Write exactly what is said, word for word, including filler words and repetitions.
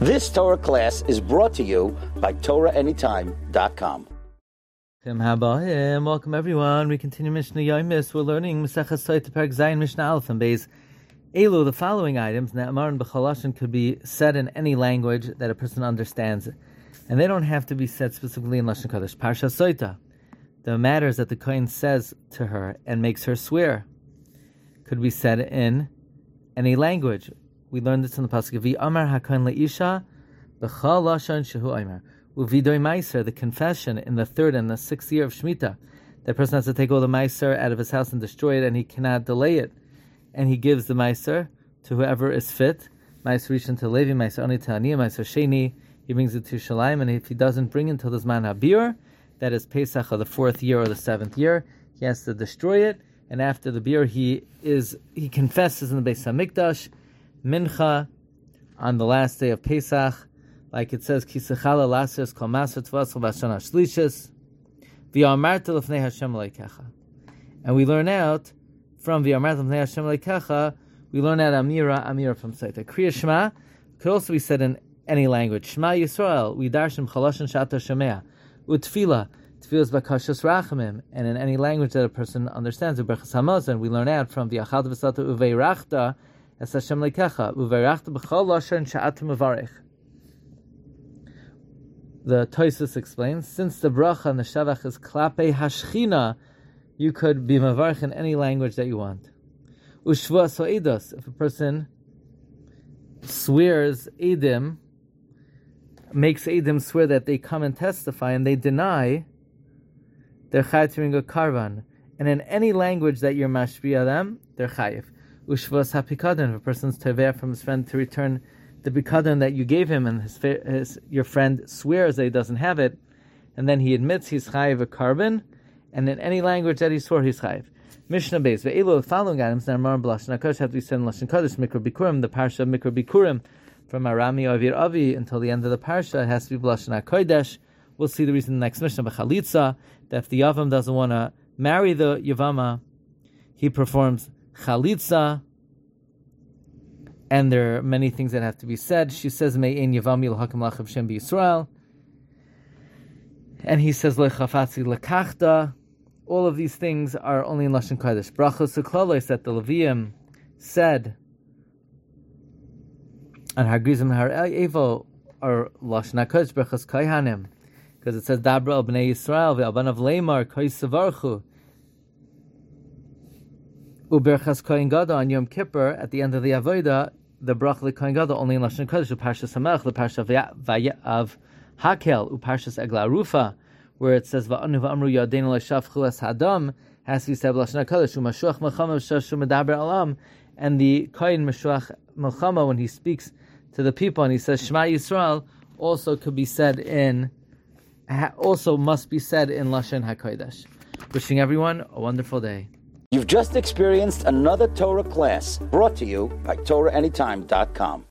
This Torah class is brought to you by Torah Anytime dot com. Welcome everyone. We continue Mishnah Yomis. We're learning Maseches Sotah Perek Zayin Mishnah Aleph and Beis. Elu, the following items, Ne'amar and B'Chalashon, could be said in any language that a person understands, and they don't have to be said specifically in Lashon Kodesh. Parsha Sotah, the matters that the Kohen says to her and makes her swear, could be said in any language. We learned this in the pasuk. V'amar hakohen leisha b'chal lashon shehu omer. Uvidoy meiser, the confession in the third and the sixth year of Shemitah. That person has to take all the meiser out of his house and destroy it, and he cannot delay it. And he gives the meiser to whoever is fit. Meiser rishon to Levi, meiser ani to Aniyah, meiser sheni. He brings it to Shalayim, and if he doesn't bring it until the Zman Habir, that is Pesach of the fourth year or the seventh year, he has to destroy it. And after the beer, he is he confesses in the Beis Hamikdash. Mincha on the last day of Pesach, like it says, Kisechala Lasers Kol Maser Tvasel Bashana Shlishis V'Amarta Lefnei Hashem Leikecha. And we learn out from V'Amarta Lefnei Hashem Leikecha, we learn out Amira, Amira from Sotah. Kriya Shema could also be said in any language. Shema Yisrael, we darshim Chaloshin Shata Shemea. Utfila, Tfilas Bakashas Rachamim, and in any language that a person understands. Uberchas Hamazon, we learn out from V'Achad V'Sata Uvei Rachta. As Hashem leikecha, uverachta b'chol lashon she'atem mevarich. The Tosfos explains, since the bracha and the shavach is klape hashchina, you could be mevarich in any language that you want. Ushva so'idos, if a person swears edim, makes edim swear that they come and testify and they deny, they're chayav to bring a karban. And in any language that you're mashbiya them, they're chayav. Ushvas hapikadon, if a person's teveah from his friend to return the pikadon that you gave him, and his, his your friend swears that he doesn't have it, and then he admits he's chayiv a carbon, and in any language that he swore he's chayiv. Mishnah Beis, ve'elu, the following items, Ne'amar b'Lashon HaKodesh, have to be said in Lashon Kodesh, Mikra Bikurim, the parsha of Mikra Bikurim, from Arami Avir Avi until the end of the parsha, it has to be b'Lashon HaKodesh. We'll see the reason in the next Mishnah, b'Chalitza, that if the Yavam doesn't want to marry the Yavama, he performs Chalitza, and there are many things that have to be said. She says, Me'in Yavami l'hakim lachem shem b'Yisrael, and he says, Lechafatzi lekachta. All of these things are only in Lashon Kodesh. Brachos u'klolos that the Levium said, and Hargrizim Har Evo are Lashon HaKodesh, Brachos Kohanim, because it says, Dabra al b'nei Yisrael ve'abanav leimar koi savarchu. Uberchas Kohen Gadol on Yom Kippur, at the end of the Avodah, the Brach LeKohen Gadol only in Lashon Kodesh, Uparshas Hamelech, the Parsha of Hakel, Uparshas Egla Rufa, where it says Va'anu va'amru Yadeinu L'shav Chulas Hadam, has to be said Lashon Kodesh, Umashuach Melchama Shashu Medaber Alam, and the Kohen Mashuach Melchama, when he speaks to the people and he says Shema Yisrael, also could be said in, also must be said in Lashon HaKodesh. Wishing everyone a wonderful day. You've just experienced another Torah class brought to you by Torah Anytime dot com.